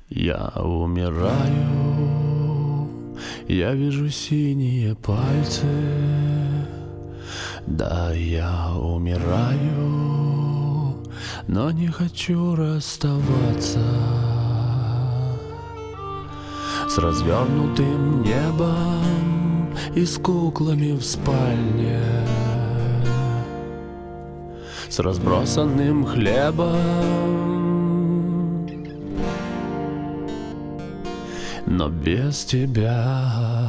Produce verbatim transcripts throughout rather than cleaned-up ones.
Я умираю, я вижу синие пальцы. Да, я умираю, но не хочу расставаться с развернутым небом и с куклами в спальне, с разбросанным хлебом, но без тебя.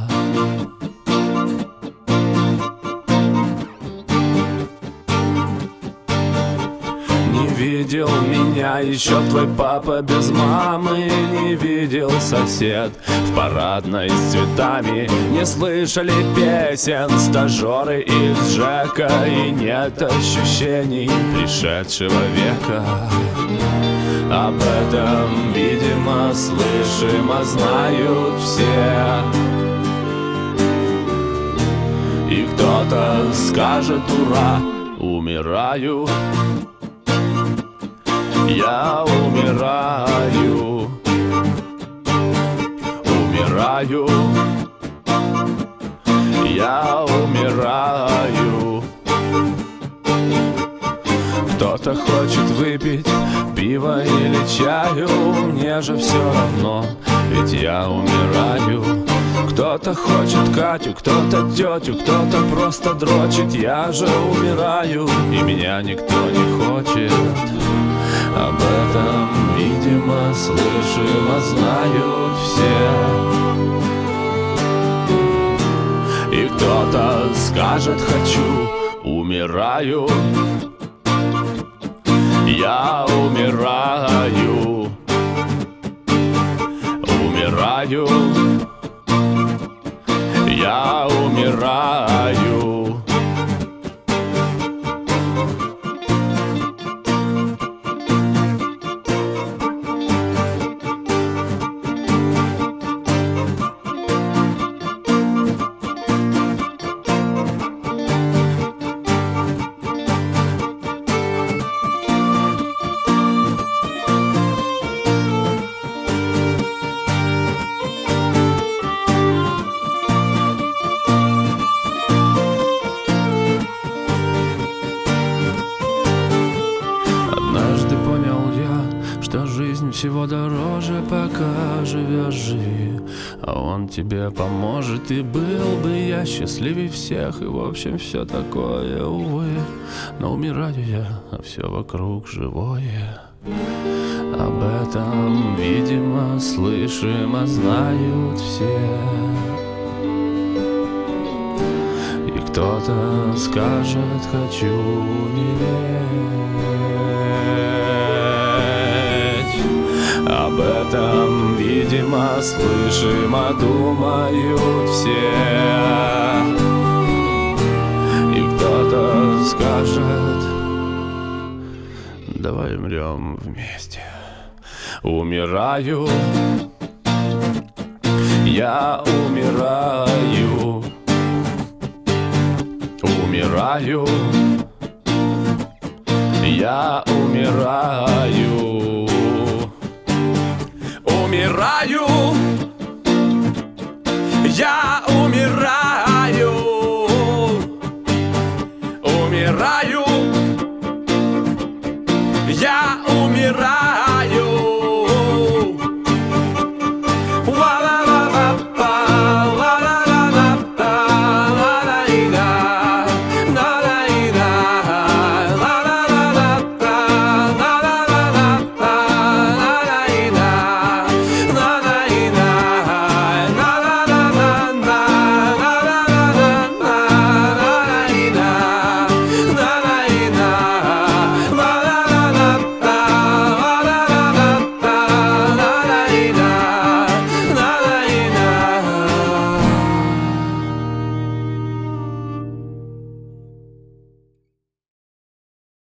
Не видел меня еще твой папа без мамы, не видел сосед в парадной с цветами, не слышали песен стажеры из ЖЭКа, и нет ощущений пришедшего века. Об этом, видимо, слышимо знают все, и кто-то скажет: ура, умираю. Я умираю, умираю, я умираю. Кто-то хочет выпить пиво или чаю, мне же все равно, ведь я умираю. Кто-то хочет Катю, кто-то тетю, кто-то просто дрочит, я же умираю, и меня никто не хочет. Об этом, видимо, слышимо знают все, и кто-то скажет: хочу, умираю. Я умираю, умираю, я умираю. Что жизнь всего дороже, пока живешь, живи, а он тебе поможет. И был бы я счастливее всех, и в общем все такое, увы. Но умираю я, а все вокруг живое. Об этом, видимо, слышимо знают все, и кто-то скажет: хочу умереть. Об этом, видимо, слышимо думают все, и кто-то скажет: давай умрем вместе. Умираю, я умираю, умираю, я умираю. Умираю, я